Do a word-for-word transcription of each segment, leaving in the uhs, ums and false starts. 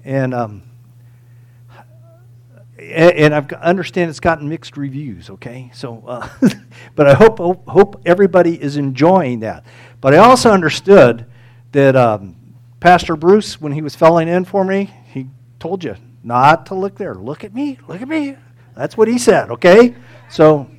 And um, and I understand it's gotten mixed reviews, okay? So, uh, but I hope, hope hope everybody is enjoying that. But I also understood that um, Pastor Bruce, when he was filling in for me, he told you not to look there. Look at me, look at me. That's what he said, okay? So,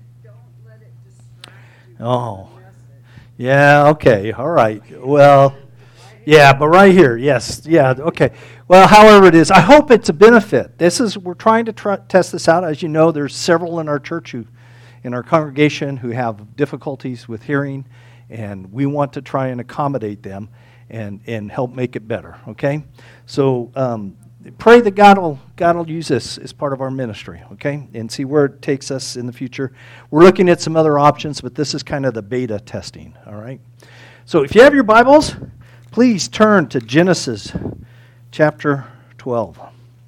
oh, yeah, okay, all right. Well, yeah, but right here, yes, yeah, okay. Well, however it is, I hope it's a benefit. This is, we're trying to try, test this out. As you know, there's several in our church who, in our congregation who have difficulties with hearing, and we want to try and accommodate them and, and help make it better, okay? So um, pray that God will, God will use this as part of our ministry, okay? And see where it takes us in the future. We're looking at some other options, but this is kind of the beta testing, all right? So if you have your Bibles, please turn to Genesis chapter twelve.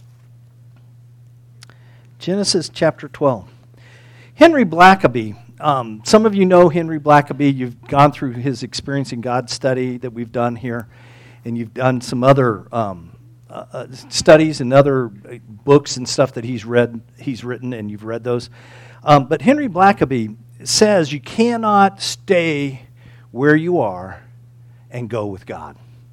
Genesis chapter twelve. Henry Blackaby. Um, some of you know Henry Blackaby. You've gone through his Experiencing God study that we've done here, and you've done some other um, uh, uh, studies and other books and stuff that he's read. He's written, and you've read those. Um, but Henry Blackaby says you cannot stay where you are and go with God.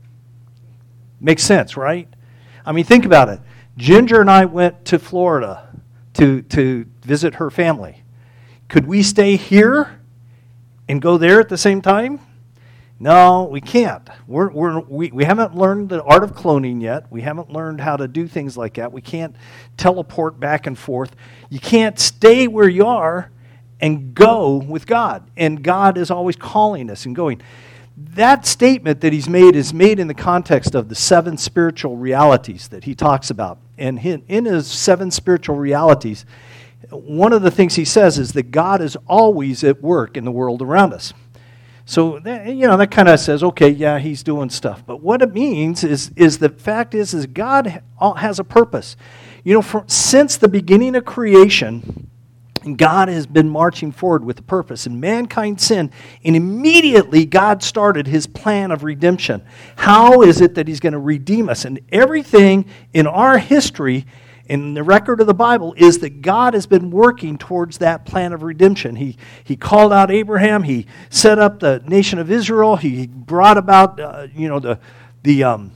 Makes sense, right? I mean, think about it. Ginger and I went to Florida to to visit her family. Could we stay here and go there at the same time? No, we can't. We're, we're, we we haven't learned the art of cloning yet. We haven't learned how to do things like that. We can't teleport back and forth. You can't stay where you are and go with God. And God is always calling us and going. That statement that he's made is made in the context of the seven spiritual realities that he talks about. And in his seven spiritual realities, one of the things he says is that God is always at work in the world around us. So, that, you know, that kind of says, okay, yeah, he's doing stuff. But what it means is, is the fact is, is God has a purpose. You know, for, since the beginning of creation, God has been marching forward with a purpose, and mankind sinned, and immediately God started his plan of redemption. How is it that he's going to redeem us? And everything in our history, in the record of the Bible, is that God has been working towards that plan of redemption. He he called out Abraham. He set up the nation of Israel. He brought about, uh, you know, the the um,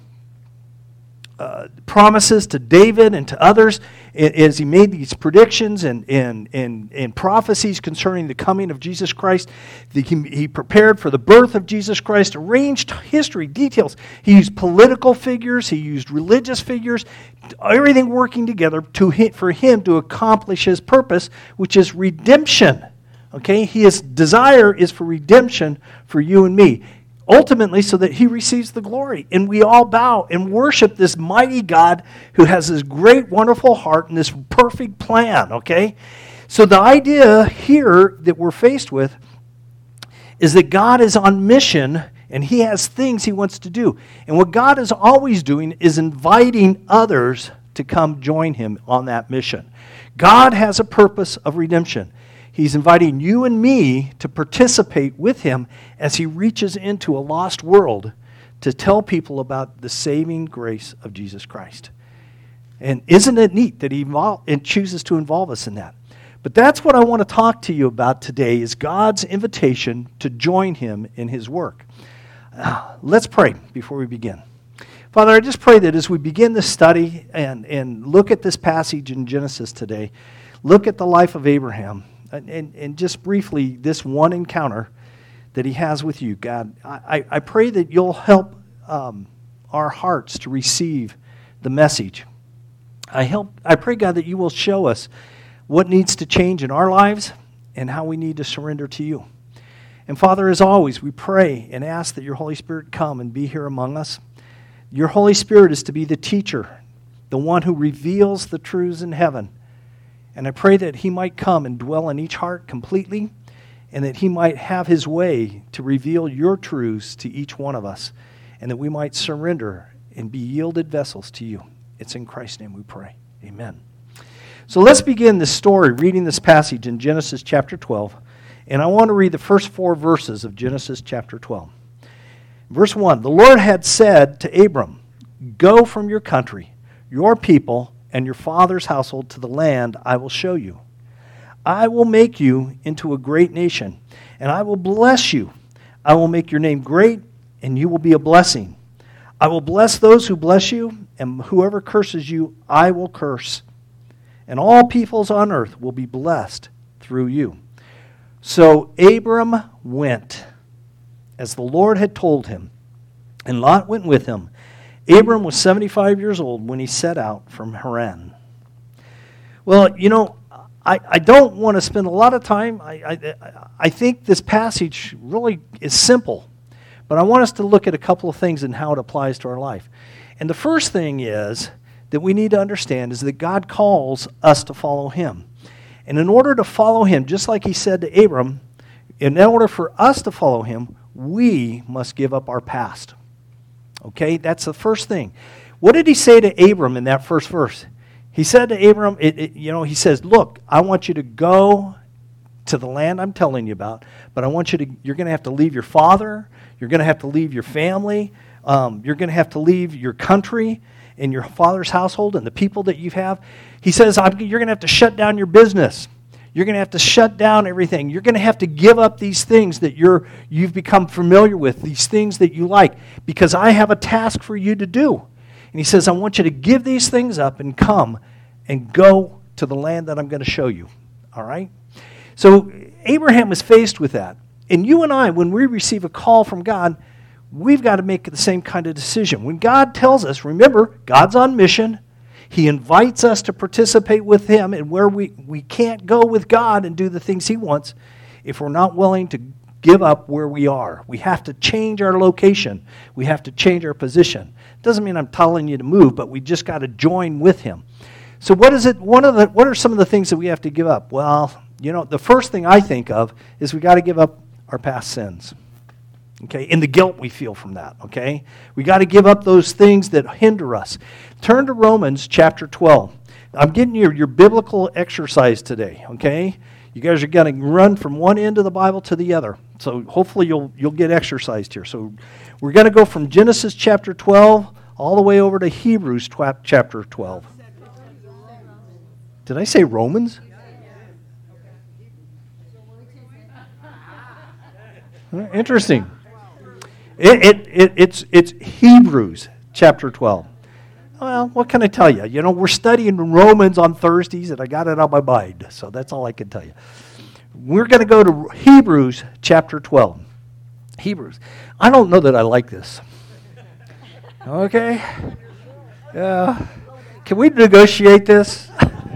uh, promises to David and to others as he made these predictions and, and, and, and prophecies concerning the coming of Jesus Christ. The, he, he prepared for the birth of Jesus Christ, arranged history, details. He used political figures, he used religious figures, everything working together to for him to accomplish his purpose, which is redemption. Okay, his desire is for redemption for you and me. Ultimately, so that he receives the glory. And we all bow and worship this mighty God who has this great, wonderful heart and this perfect plan, okay? So the idea here that we're faced with is that God is on mission and he has things he wants to do. And what God is always doing is inviting others to come join him on that mission. God has a purpose of redemption. He's inviting you and me to participate with him as he reaches into a lost world to tell people about the saving grace of Jesus Christ. And isn't it neat that he invol- and chooses to involve us in that? But that's what I want to talk to you about today, is God's invitation to join him in his work. Uh, let's pray before we begin. Father, I just pray that as we begin this study and, and look at this passage in Genesis today, look at the life of Abraham, And, and just briefly, this one encounter that he has with you, God, I, I pray that you'll help um, our hearts to receive the message. I help. I pray, God, that you will show us what needs to change in our lives and how we need to surrender to you. And Father, as always, we pray and ask that your Holy Spirit come and be here among us. Your Holy Spirit is to be the teacher, the one who reveals the truths in heaven. And I pray that he might come and dwell in each heart completely, and that he might have his way to reveal your truths to each one of us, and that we might surrender and be yielded vessels to you. It's in Christ's name we pray. Amen. So let's begin this story, reading this passage in Genesis chapter twelve. And I want to read the first four verses of Genesis chapter twelve. Verse one, the Lord had said to Abram, "Go from your country, your people, and your father's household to the land I will show you. I will make you into a great nation, and I will bless you. I will make your name great, and you will be a blessing. I will bless those who bless you, and whoever curses you, I will curse. And all peoples on earth will be blessed through you. So Abram went, as the Lord had told him, and Lot went with him. Abram was seventy-five years old when he set out from Haran. Well, you know, I, I don't want to spend a lot of time. I, I, I think this passage really is simple. But I want us to look at a couple of things and how it applies to our life. And the first thing is that we need to understand is that God calls us to follow him. And in order to follow him, just like he said to Abram, in order for us to follow him, we must give up our past. Okay, that's the first thing. What did he say to Abram in that first verse? He said to Abram, it, it, you know, he says, look, I want you to go to the land I'm telling you about, but I want you to, you're going to have to leave your father, you're going to have to leave your family, um, you're going to have to leave your country and your father's household and the people that you have. He says, I'm, you're going to have to shut down your business. You're going to have to shut down everything. You're going to have to give up these things that you're, you've become familiar with, these things that you like, because I have a task for you to do. And he says, I want you to give these things up and come and go to the land that I'm going to show you. All right? So Abraham was faced with that. And you and I, when we receive a call from God, we've got to make the same kind of decision. When God tells us, remember, God's on mission. He invites us to participate with him, and where we, we can't go with God and do the things he wants if we're not willing to give up where we are. We have to change our location. We have to change our position. Doesn't mean I'm telling you to move, but we just got to join with him. So what is it? One of the what are some of the things that we have to give up? Well, you know, the first thing I think of is we got to give up our past sins. Okay, and the guilt we feel from that, okay? We got to give up those things that hinder us. Turn to Romans chapter twelve. I'm getting you your biblical exercise today, okay? You guys are going to run from one end of the Bible to the other. So hopefully you'll you'll get exercised here. So we're going to go from Genesis chapter twelve all the way over to Hebrews chapter twelve. Did I say Romans? Interesting. It, it, it, it's, it's Hebrews chapter twelve. Well, what can I tell you? You know, we're studying Romans on Thursdays, and I got it on my mind, so that's all I can tell you. We're going to go to Hebrews chapter twelve. Hebrews. I don't know that I like this. Okay? Yeah. Can we negotiate this?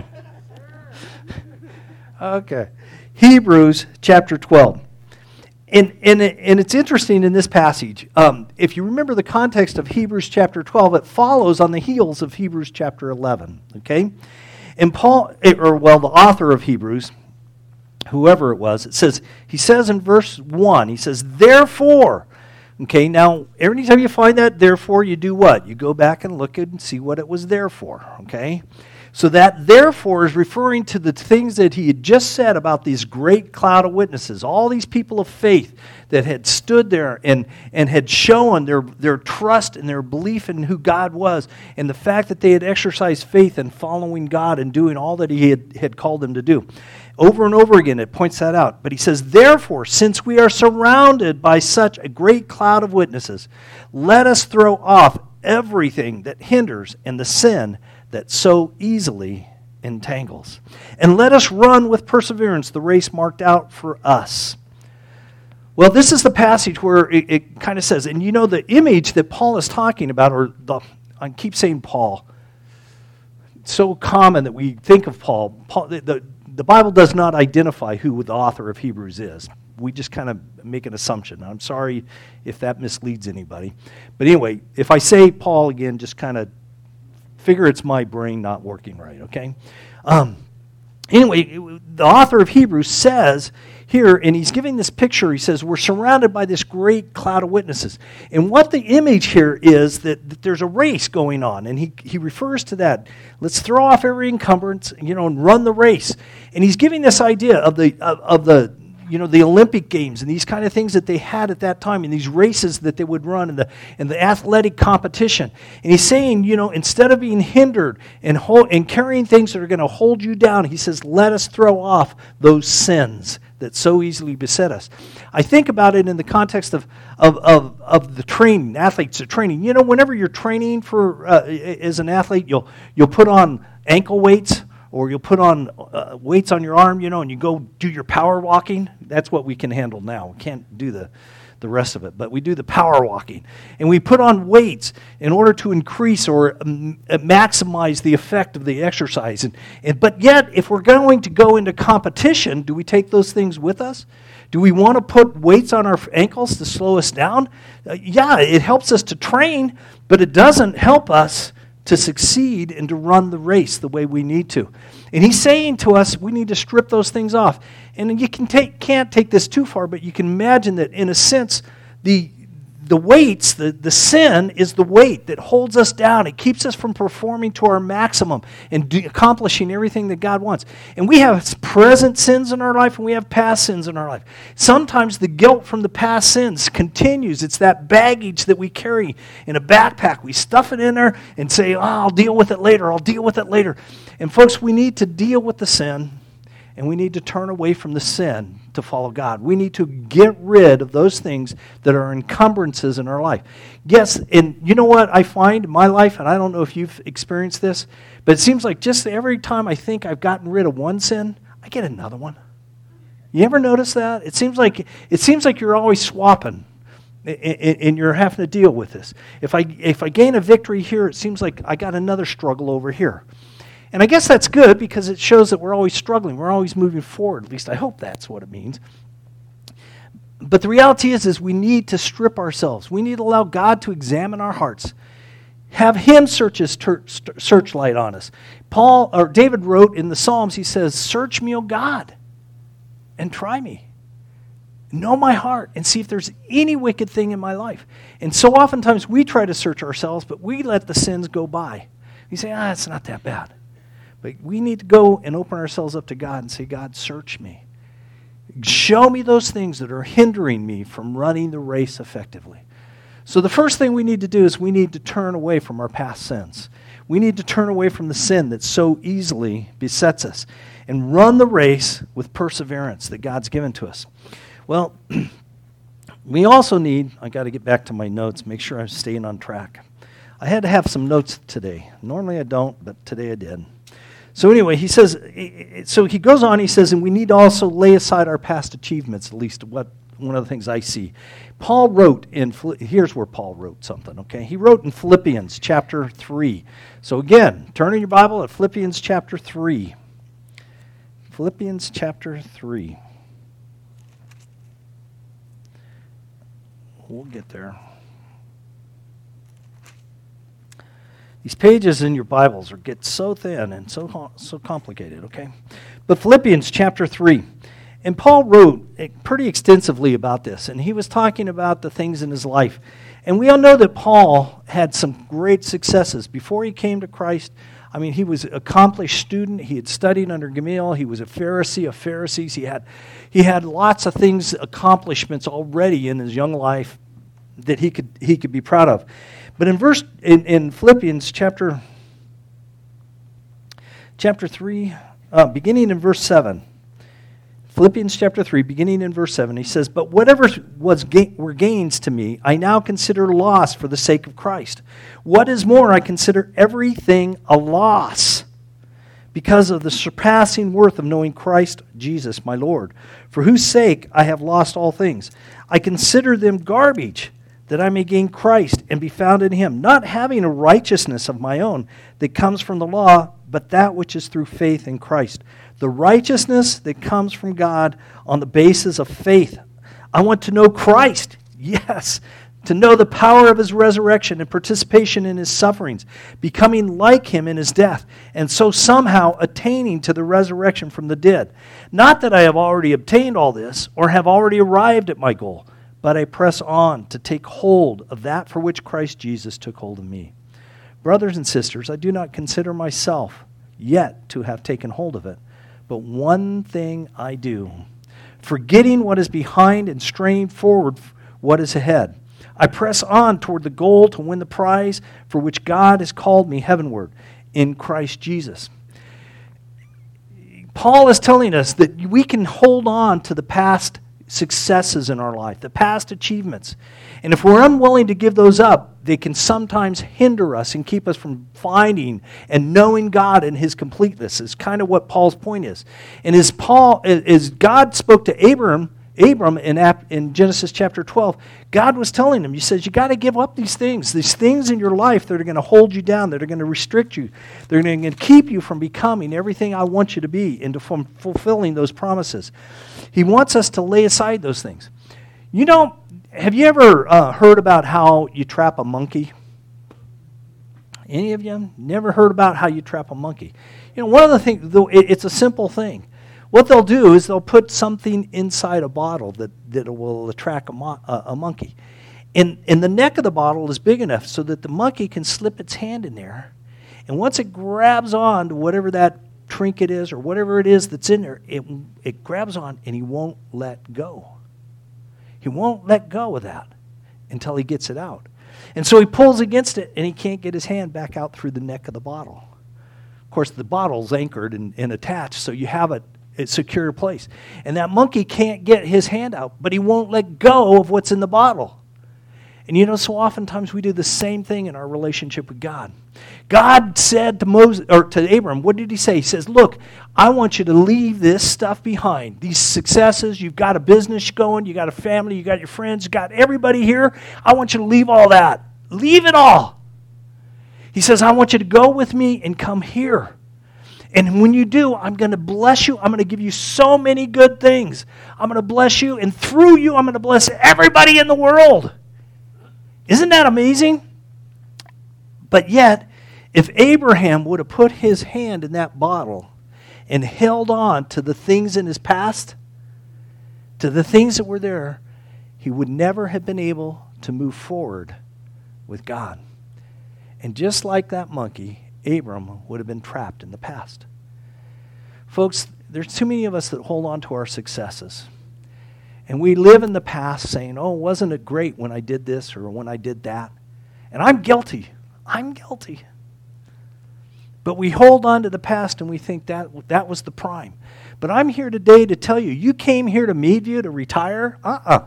Okay. Hebrews chapter twelve. And, and, and it's interesting in this passage. Um, if you remember the context of Hebrews chapter twelve, it follows on the heels of Hebrews chapter eleven. Okay? And Paul, or well, the author of Hebrews, whoever it was, it says, he says in verse one, he says, therefore, okay, now, every time you find that therefore, you do what? You go back and look and see what it was there for, okay? So that therefore is referring to the things that he had just said about these great cloud of witnesses, all these people of faith that had stood there and, and had shown their, their trust and their belief in who God was, and the fact that they had exercised faith in following God and doing all that he had, had called them to do. Over and over again, it points that out. But he says, therefore, since we are surrounded by such a great cloud of witnesses, let us throw off everything that hinders and the sin that so easily entangles. And let us run with perseverance the race marked out for us. Well, this is the passage where it, it kind of says, and you know the image that Paul is talking about, or the, I keep saying Paul, it's so common that we think of Paul. Paul the, the, the Bible does not identify who the author of Hebrews is. We just kind of make an assumption. I'm sorry if that misleads anybody. But anyway, if I say Paul again, just kind of figure it's my brain not working right, okay? Um, anyway, the author of Hebrews says here, and he's giving this picture, he says, we're surrounded by this great cloud of witnesses. And what the image here is that, that there's a race going on, and he, he refers to that. Let's throw off every encumbrance, you know, and run the race. And he's giving this idea of the of, of the you know, the Olympic Games and these kind of things that they had at that time, and these races that they would run, and the and the athletic competition. And he's saying, you know, instead of being hindered and hold, and carrying things that are going to hold you down, he says, let us throw off those sins that so easily beset us. I think about it in the context of of of, of the training, athletes are training. You know, whenever you're training for uh, as an athlete, you'll you'll put on ankle weights, or you'll put on uh, weights on your arm, you know, and you go do your power walking. That's what we can handle now. We can't do the, the rest of it, but we do the power walking. And we put on weights in order to increase or um, maximize the effect of the exercise. And, and But yet, if we're going to go into competition, do we take those things with us? Do we want to put weights on our ankles to slow us down? Uh, yeah, it helps us to train, but it doesn't help us to succeed and to run the race the way we need to. And he's saying to us, we need to strip those things off. And you can take, can't take this too far, but you can imagine that in a sense, the the weights, the, the sin is the weight that holds us down. It keeps us from performing to our maximum and do, accomplishing everything that God wants. And we have present sins in our life and we have past sins in our life. Sometimes the guilt from the past sins continues. It's that baggage that we carry in a backpack. We stuff it in there and say, oh, I'll deal with it later, I'll deal with it later. And folks, we need to deal with the sin, and we need to turn away from the sin to follow God. We need to get rid of those things that are encumbrances in our life. Yes, and you know what I find in my life, and I don't know if you've experienced this, but it seems like just every time I think I've gotten rid of one sin, I get another one. You ever notice that? It seems like it seems like you're always swapping, and you're having to deal with this. If I if I gain a victory here, it seems like I got another struggle over here. And I guess that's good because it shows that we're always struggling. We're always moving forward. At least I hope that's what it means. But the reality is, is we need to strip ourselves. We need to allow God to examine our hearts. Have Him search His ter- searchlight on us. Paul or David wrote in the Psalms, he says, "Search me, O God, and try me. Know my heart and see if there's any wicked thing in my life." And so oftentimes we try to search ourselves, but we let the sins go by. We say, ah, it's not that bad. But we need to go and open ourselves up to God and say, God, search me. Show me those things that are hindering me from running the race effectively. So the first thing we need to do is we need to turn away from our past sins. We need to turn away from the sin that so easily besets us and run the race with perseverance that God's given to us. Well, we also need, I got to get back to my notes, make sure I'm staying on track. I had to have some notes today. Normally I don't, but today I did. So anyway, he says, so he goes on, he says, and we need to also lay aside our past achievements, at least what one of the things I see. Paul wrote in, here's where Paul wrote something, okay? He wrote in Philippians chapter three. So again, turn in your Bible at Philippians chapter three. Philippians chapter three. We'll get there. These pages in your Bibles are get so thin and so so complicated, okay? But Philippians chapter three. And Paul wrote pretty extensively about this, and he was talking about the things in his life. And we all know that Paul had some great successes. Before he came to Christ, I mean, he was an accomplished student. He had studied under Gamaliel. He was a Pharisee of Pharisees. He had, he had lots of things, accomplishments already in his young life that he could he could be proud of. But in verse in, in Philippians chapter chapter three, uh, beginning in verse seven, Philippians chapter three, beginning in verse seven, he says, "But whatever was ga- were gains to me, I now consider loss for the sake of Christ. What is more, I consider everything a loss because of the surpassing worth of knowing Christ Jesus my Lord, for whose sake I have lost all things. I consider them garbage, that I may gain Christ and be found in Him, not having a righteousness of my own that comes from the law, but that which is through faith in Christ. The righteousness that comes from God on the basis of faith. I want to know Christ, yes, to know the power of His resurrection and participation in His sufferings, becoming like Him in His death, and so somehow attaining to the resurrection from the dead. Not that I have already obtained all this or have already arrived at my goal, but I press on to take hold of that for which Christ Jesus took hold of me. Brothers and sisters, I do not consider myself yet to have taken hold of it, but one thing I do, forgetting what is behind and straining forward what is ahead. I press on toward the goal to win the prize for which God has called me heavenward in Christ Jesus. Paul is telling us that we can hold on to the past successes in our life, the past achievements. And if we're unwilling to give those up, they can sometimes hinder us and keep us from finding and knowing God and His completeness, is kind of what Paul's point is. And as Paul, as God spoke to Abram, Abram in, in Genesis chapter twelve, God was telling him, He says, you got to give up these things, these things in your life that are going to hold you down, that are going to restrict you, they're going to keep you from becoming everything I want you to be and to from fulfilling those promises. He wants us to lay aside those things. You know, have you ever uh, heard about how you trap a monkey? Any of you never heard about how you trap a monkey? You know, one of the things, though, it, it's a simple thing. What they'll do is they'll put something inside a bottle that, that will attract a, mo- a, a monkey. And, and the neck of the bottle is big enough so that the monkey can slip its hand in there. And once it grabs on to whatever that trinket is or whatever it is that's in there, it, it grabs on and he won't let go. He won't let go of that until he gets it out. And so he pulls against it and he can't get his hand back out through the neck of the bottle. Of course, the bottle's anchored and, and attached, so you have it a secure place. And that monkey can't get his hand out, but he won't let go of what's in the bottle. And you know, so oftentimes we do the same thing in our relationship with God. God said to Moses, or to Abram, what did He say? He says, look, I want you to leave this stuff behind. These successes, you've got a business going, you got a family, you got your friends, you got everybody here. I want you to leave all that. Leave it all. He says, I want you to go with me and come here. And when you do, I'm going to bless you. I'm going to give you so many good things. I'm going to bless you, and through you, I'm going to bless everybody in the world. Isn't that amazing? But yet, if Abraham would have put his hand in that bottle and held on to the things in his past, to the things that were there, he would never have been able to move forward with God. And just like that monkey, Abram would have been trapped in the past. Folks, there's too many of us that hold on to our successes. And we live in the past saying, oh, wasn't it great when I did this or when I did that? And I'm guilty. I'm guilty. But we hold on to the past and we think that that was the prime. But I'm here today to tell you, you came here to Meadview to retire? Uh-uh.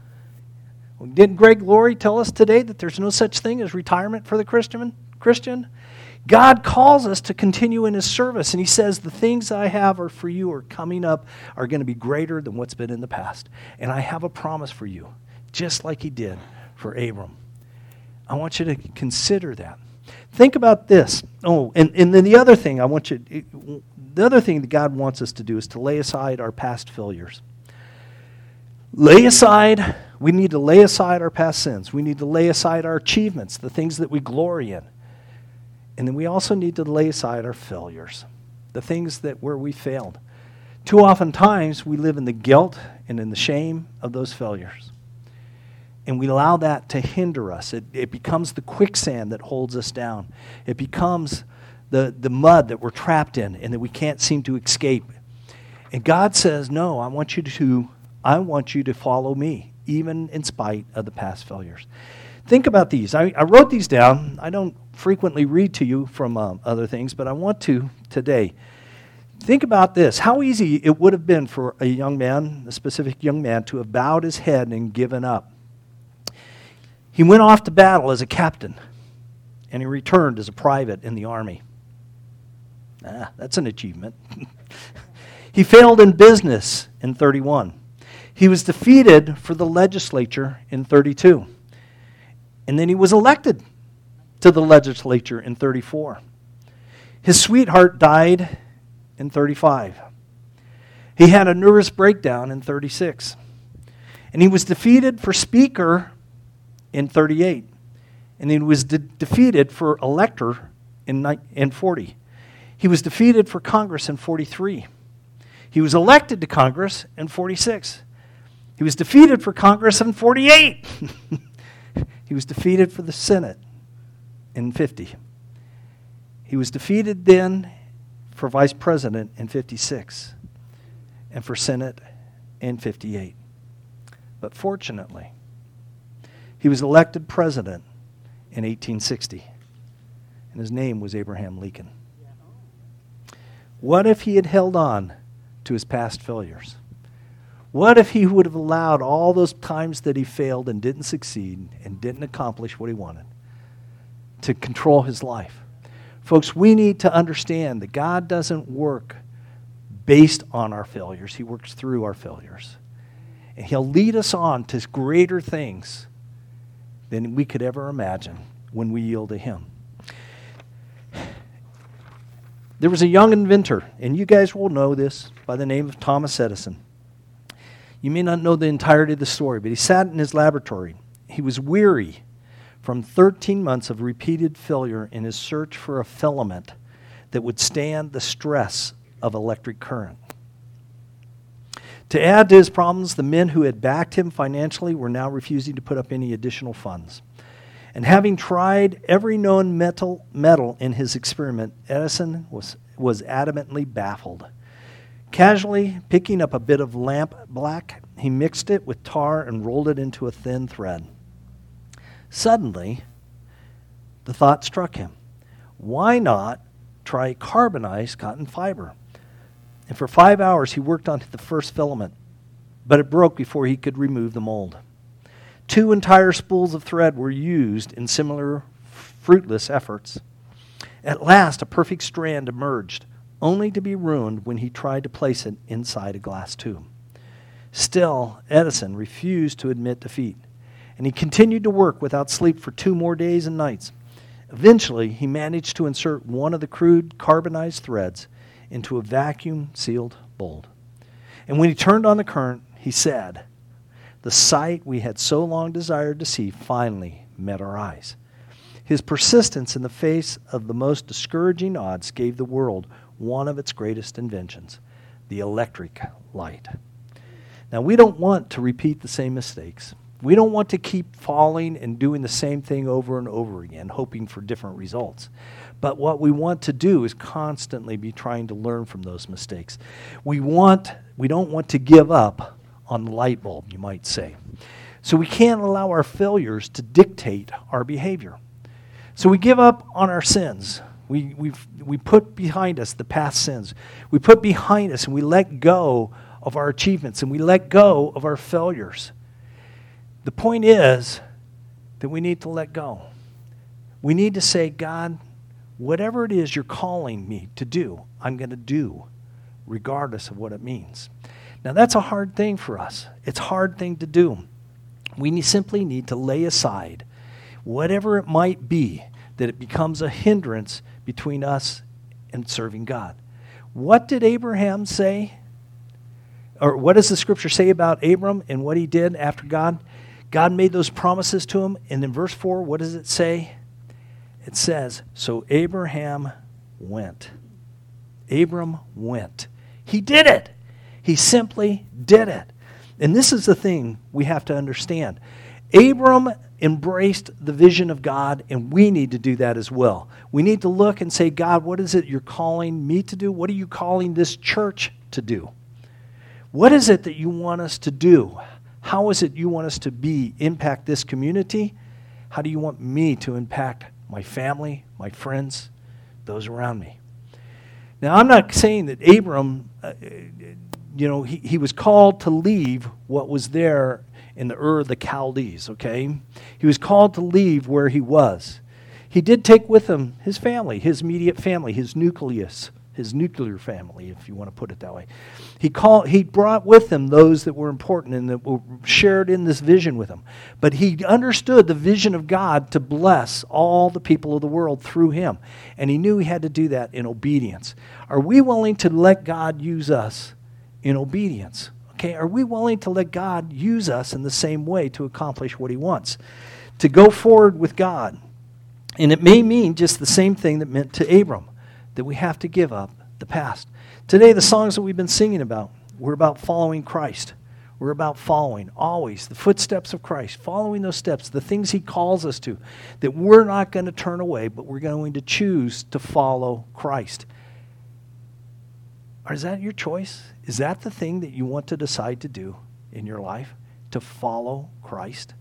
Didn't Greg Laurie tell us today that there's no such thing as retirement for the Christian? Christian? God calls us to continue in His service, and He says, the things I have are for you are coming up are going to be greater than what's been in the past. And I have a promise for you, just like He did for Abram. I want you to consider that. Think about this. Oh, and, and then the other thing I want you, the other thing that God wants us to do is to lay aside our past failures. Lay aside, we need to lay aside our past sins. We need to lay aside our achievements, the things that we glory in. And then we also need to lay aside our failures, the things that where we failed. Too often times we live in the guilt and in the shame of those failures. And we allow that to hinder us. It, it becomes the quicksand that holds us down. It becomes the, the mud that we're trapped in and that we can't seem to escape. And God says, no, I want you to, I want you to follow me, even in spite of the past failures. Think about these. I, I wrote these down. I don't frequently read to you from um, other things, but I want to today. Think about this. How easy it would have been for a young man, a specific young man, to have bowed his head and given up. He went off to battle as a captain, and he returned as a private in the army. Ah, that's an achievement. He failed in business in thirty-one. He was defeated for the legislature in thirty-two. And then he was elected to the legislature in thirty-four. His sweetheart died in thirty-five. He had a nervous breakdown in thirty-six. And he was defeated for speaker in thirty-eight. And he was de- defeated for elector in, ni- in forty. He was defeated for Congress in forty-three. He was elected to Congress in forty-six. He was defeated for Congress in forty-eight. He was defeated for the Senate in fifty. He was defeated then for vice president in fifty-six and for Senate fifty-eight. But fortunately, he was elected president in eighteen sixty, and his name was Abraham Lincoln. What if he had held on to his past failures? What if he would have allowed all those times that he failed and didn't succeed and didn't accomplish what he wanted to control his life? Folks, we need to understand that God doesn't work based on our failures. He works through our failures. And he'll lead us on to greater things than we could ever imagine when we yield to him. There was a young inventor, and you guys will know this, by the name of Thomas Edison. You may not know the entirety of the story, but he sat in his laboratory. He was weary from thirteen months of repeated failure in his search for a filament that would stand the stress of electric current. To add to his problems, the men who had backed him financially were now refusing to put up any additional funds. And having tried every known metal, metal in his experiment, Edison was, was adamantly baffled. Casually picking up a bit of lamp black, he mixed it with tar and rolled it into a thin thread. Suddenly, the thought struck him, why not try carbonized cotton fiber? And for five hours he worked on the first filament, but it broke before he could remove the mold. Two entire spools of thread were used in similar fruitless efforts. At last, a perfect strand emerged, only to be ruined when he tried to place it inside a glass tube. Still, Edison refused to admit defeat, and he continued to work without sleep for two more days and nights. Eventually, he managed to insert one of the crude carbonized threads into a vacuum-sealed bowl. And when he turned on the current, he said, "The sight we had so long desired to see finally met our eyes." His persistence in the face of the most discouraging odds gave the world one of its greatest inventions, the electric light. Now, we don't want to repeat the same mistakes. We don't want to keep falling and doing the same thing over and over again, hoping for different results. But what we want to do is constantly be trying to learn from those mistakes. We want, we don't want to give up on the light bulb, you might say. So we can't allow our failures to dictate our behavior. So we give up on our sins. We we we put behind us the past sins. We put behind us and we let go of our achievements and we let go of our failures. The point is that we need to let go. We need to say, God, whatever it is you're calling me to do, I'm going to do, regardless of what it means. Now, that's a hard thing for us. It's a hard thing to do. We need, simply need to lay aside whatever it might be that it becomes a hindrance between us and serving God. What did Abraham say? Or what does the scripture say about Abram and what he did after God? God made those promises to him. And in verse four, what does it say? It says, so Abraham went. Abram went. He did it. He simply did it. And this is the thing we have to understand. Abram embraced the vision of God, and we need to do that as well. We need to look and say, God, what is it you're calling me to do? What are you calling this church to do? What is it that you want us to do? How is it you want us to be, impact this community? How do you want me to impact my family, my friends, those around me? Now, I'm not saying that Abram, uh, you know, he, he was called to leave what was there in the Ur of the Chaldees, okay? He was called to leave where he was. He did take with him his family, his immediate family, his nucleus, his nuclear family, if you want to put it that way. He called, he brought with him those that were important and that were shared in this vision with him. But he understood the vision of God to bless all the people of the world through him. And he knew he had to do that in obedience. Are we willing to let God use us in obedience? Okay, are we willing to let God use us in the same way to accomplish what he wants? To go forward with God. And it may mean just the same thing that meant to Abram, that we have to give up the past. Today, the songs that we've been singing about, we're about following Christ. We're about following always the footsteps of Christ, following those steps, the things he calls us to, that we're not going to turn away, but we're going to choose to follow Christ. Or is that your choice? Is that the thing that you want to decide to do in your life? To follow Christ?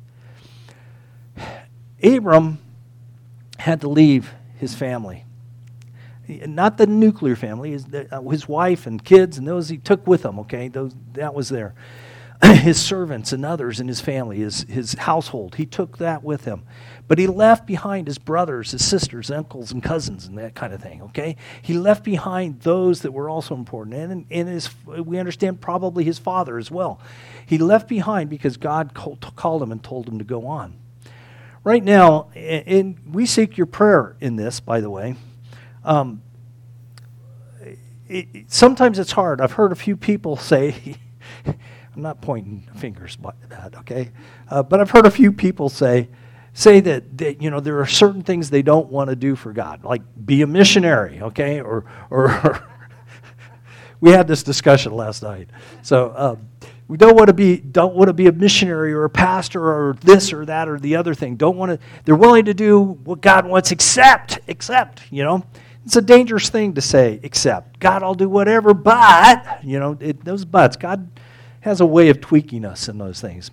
Abram had to leave his family. Not the nuclear family, his, uh, his wife and kids and those he took with him, okay? Those, that was there. His servants and others in his family, his, his household, he took that with him. But he left behind his brothers, his sisters, uncles, and cousins, and that kind of thing, okay? He left behind those that were also important. And, and his, we understand probably his father as well. He left behind because God called, called him and told him to go on. Right now, and we seek your prayer in this, by the way. Um, it, it, sometimes it's hard. I've heard a few people say, I'm not pointing fingers by that, okay? Uh, but I've heard a few people say, say that, that, you know, there are certain things they don't want to do for God, like be a missionary, okay? Or, or, or we had this discussion last night. So um, we don't want to be don't want to be a missionary or a pastor or this or that or the other thing. Don't want to. They're willing to do what God wants, except, except, you know. It's a dangerous thing to say, except. God, I'll do whatever, but, you know, it, those buts. God has a way of tweaking us in those things.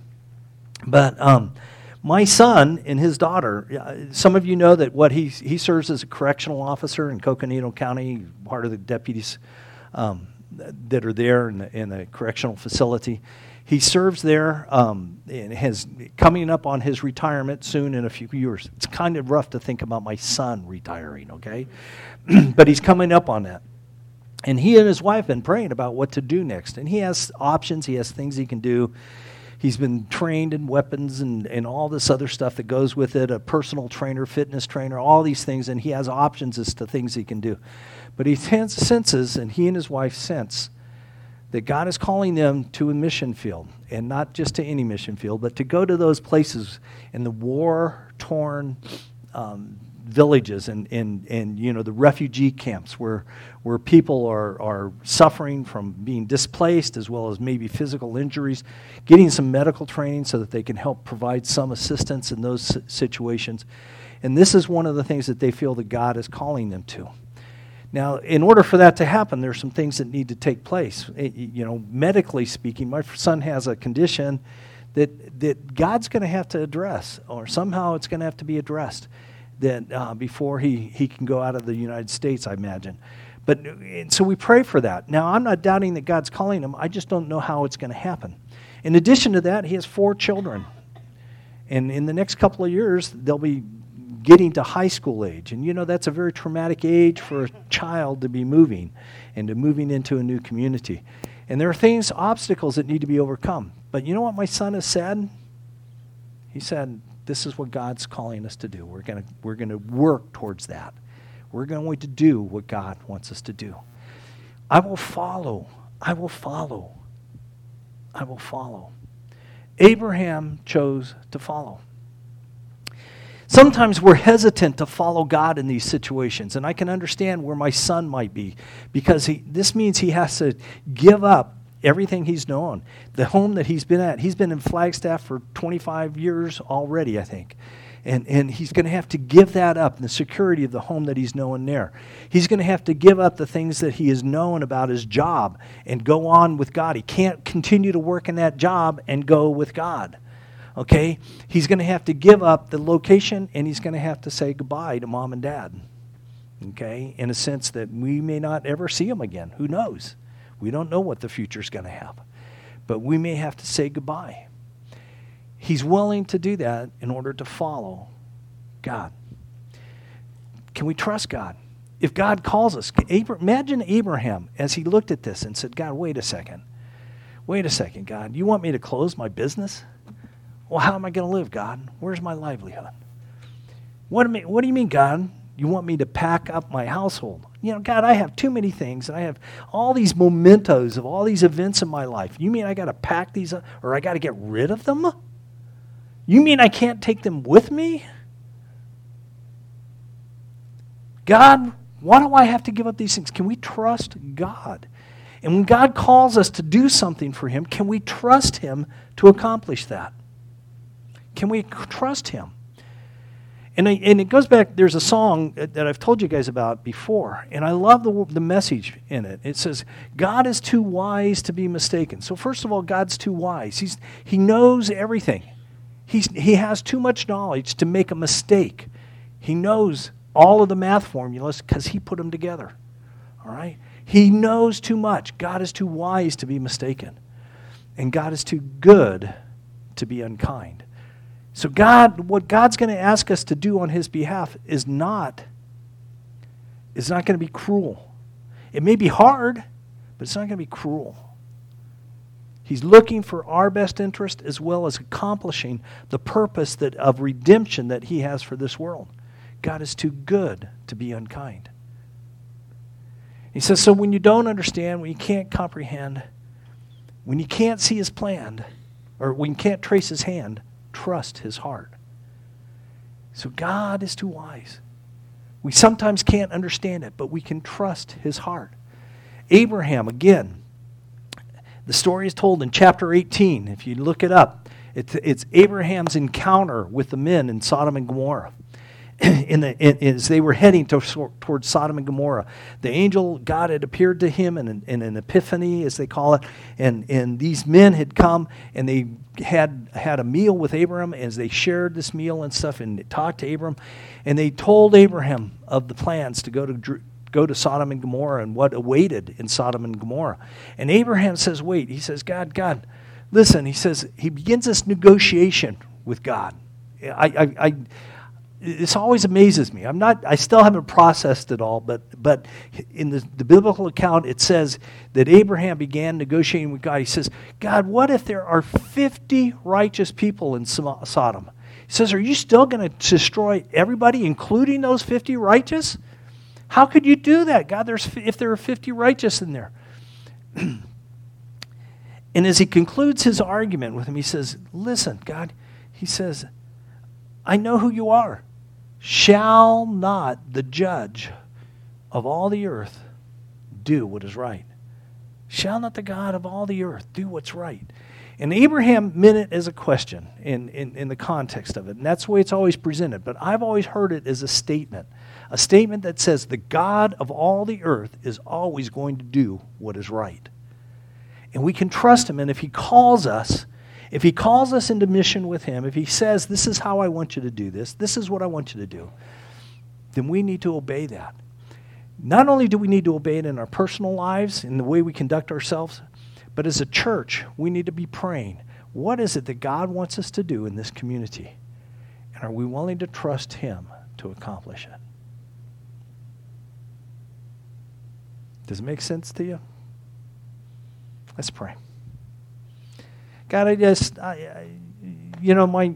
But um, my son and his daughter, some of you know that what he he serves as a correctional officer in Coconino County, part of the deputies um, that are there in the, in the correctional facility. He serves there um, and has coming up on his retirement soon in a few years. It's kind of rough to think about my son retiring, okay? But he's coming up on that. And he and his wife have been praying about what to do next. And he has options. He has things he can do. He's been trained in weapons and, and all this other stuff that goes with it, a personal trainer, fitness trainer, all these things. And he has options as to things he can do. But he senses, and he and his wife sense, that God is calling them to a mission field, and not just to any mission field, but to go to those places in the war-torn um, villages and, and, and you know the refugee camps where where people are, are suffering from being displaced as well as maybe physical injuries, getting some medical training so that they can help provide some assistance in those situations. And this is one of the things that they feel that God is calling them to. Now, in order for that to happen, there's some things that need to take place. It, you know, medically speaking, my son has a condition that that God's going to have to address, or somehow it's going to have to be addressed that uh, before he, he can go out of the United States, I imagine. But and so we pray for that. Now, I'm not doubting that God's calling him. I just don't know how it's going to happen. In addition to that, he has four children. And in the next couple of years, they'll be getting to high school age. And you know, that's a very traumatic age for a child to be moving and to moving into a new community. And there are things, obstacles that need to be overcome. But you know what my son has said? He said, this is what God's calling us to do. We're going to we're going to work towards that. We're going to do what God wants us to do. I will follow. I will follow. I will follow. Abraham chose to follow. Sometimes we're hesitant to follow God in these situations, and I can understand where my son might be, because he, this means he has to give up everything he's known, the home that he's been at. He's been in Flagstaff for twenty-five years already, I think, and, and he's going to have to give that up, and the security of the home that he's known there. He's going to have to give up the things that he has known about his job and go on with God. He can't continue to work in that job and go with God. Okay, he's going to have to give up the location, and he's going to have to say goodbye to mom and dad. Okay, in a sense that we may not ever see him again. Who knows? We don't know what the future's going to have. But we may have to say goodbye. He's willing to do that in order to follow God. Can we trust God? If God calls us, imagine Abraham as he looked at this and said, God, wait a second. Wait a second, God. You want me to close my business? Well, how am I going to live, God? Where's my livelihood? What do, you, what do you mean, God? You want me to pack up my household? You know, God, I have too many things, and I have all these mementos of all these events in my life. You mean I got to pack these up, or I got to get rid of them? You mean I can't take them with me? God, why do I have to give up these things? Can we trust God? And when God calls us to do something for him, can we trust him to accomplish that? Can we trust him? And, I, and it goes back, there's a song that I've told you guys about before, and I love the, the message in it. It says, God is too wise to be mistaken. So first of all, God's too wise. He's, he knows everything. He's, he has too much knowledge to make a mistake. He knows all of the math formulas because he put them together. All right? He knows too much. God is too wise to be mistaken. And God is too good to be unkind. So God, what God's going to ask us to do on his behalf is not, is not going to be cruel. It may be hard, but it's not going to be cruel. He's looking for our best interest as well as accomplishing the purpose that of redemption that he has for this world. God is too good to be unkind. He says, so when you don't understand, when you can't comprehend, when you can't see his plan, or when you can't trace his hand, trust his heart. So God is too wise. We sometimes can't understand it, but we can trust his heart. Abraham, again, the story is told in chapter eighteen. If you look it up, it's, it's Abraham's encounter with the men in Sodom and Gomorrah. In the, in, as they were heading to, towards Sodom and Gomorrah, the angel God had appeared to him in an, in an epiphany, as they call it, and, and these men had come and they had had a meal with Abraham as they shared this meal and stuff, and they talked to Abraham, and they told Abraham of the plans to go to go to Sodom and Gomorrah and what awaited in Sodom and Gomorrah. And Abraham says, "Wait," he says, "God, God, listen." He says he begins this negotiation with God. I, I, I This always amazes me. I'm not. I still haven't processed it all, but but in the, the biblical account, it says that Abraham began negotiating with God. He says, "God, what if there are fifty righteous people in Sodom?" He says, "Are you still going to destroy everybody, including those fifty righteous? How could you do that, God? There's if there are fifty righteous in there." And as he concludes his argument with him, he says, "Listen, God," he says, "I know who you are. Shall not the judge of all the earth do what is right? Shall not the God of all the earth do what's right?" And Abraham meant it as a question in, in, in the context of it. And that's the way it's always presented. But I've always heard it as a statement. A statement that says the God of all the earth is always going to do what is right. And we can trust him. And if he calls us, If he calls us into mission with him, if he says, "This is how I want you to do this, this is what I want you to do," then we need to obey that. Not only do we need to obey it in our personal lives, in the way we conduct ourselves, but as a church, we need to be praying, what is it that God wants us to do in this community? And are we willing to trust him to accomplish it? Does it make sense to you? Let's pray. God, I just, I, I, you know, my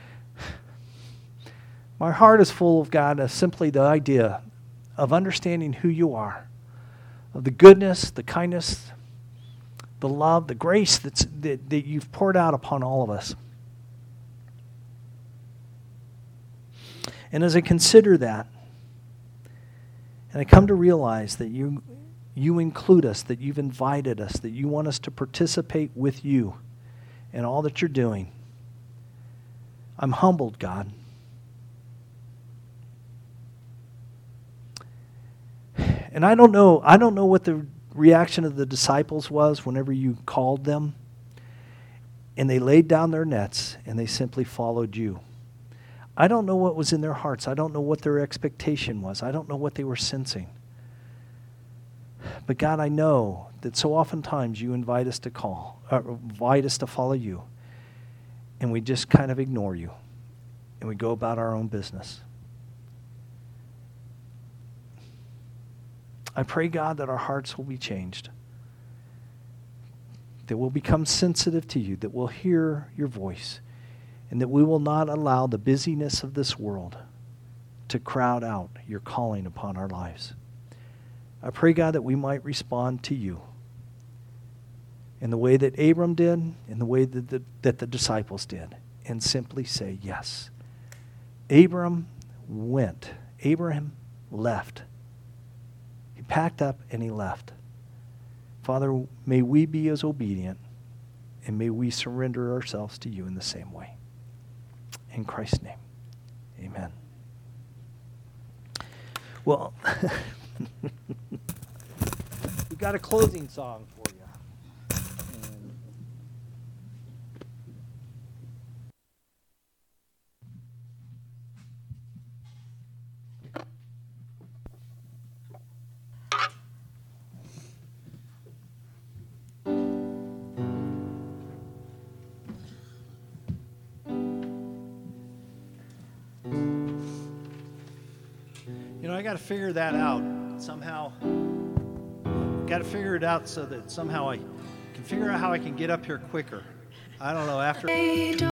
my heart is full of, God, of simply the idea of understanding who you are, of the goodness, the kindness, the love, the grace that's, that, that you've poured out upon all of us. And as I consider that, and I come to realize that you you include us, that you've invited us, that you want us to participate with you in all that you're doing, I'm humbled, God. And I don't know, I don't know what the reaction of the disciples was whenever you called them and they laid down their nets and they simply followed you. I don't know what was in their hearts. I don't know what their expectation was. I don't know what they were sensing. But God, I know that so oftentimes you invite us to call, or invite us to follow you, and we just kind of ignore you, and we go about our own business. I pray, God, that our hearts will be changed, that we'll become sensitive to you, that we'll hear your voice, and that we will not allow the busyness of this world to crowd out your calling upon our lives. I pray, God, that we might respond to you in the way that Abram did, in the way that the, that the disciples did, and simply say yes. Abram went. Abraham left. He packed up and he left. Father, may we be as obedient, and may we surrender ourselves to you in the same way. In Christ's name, amen. Well, we got a closing song for you. And You know, I got to figure that out somehow. Got to figure it out so that somehow I can figure out how I can get up here quicker. I don't know, after...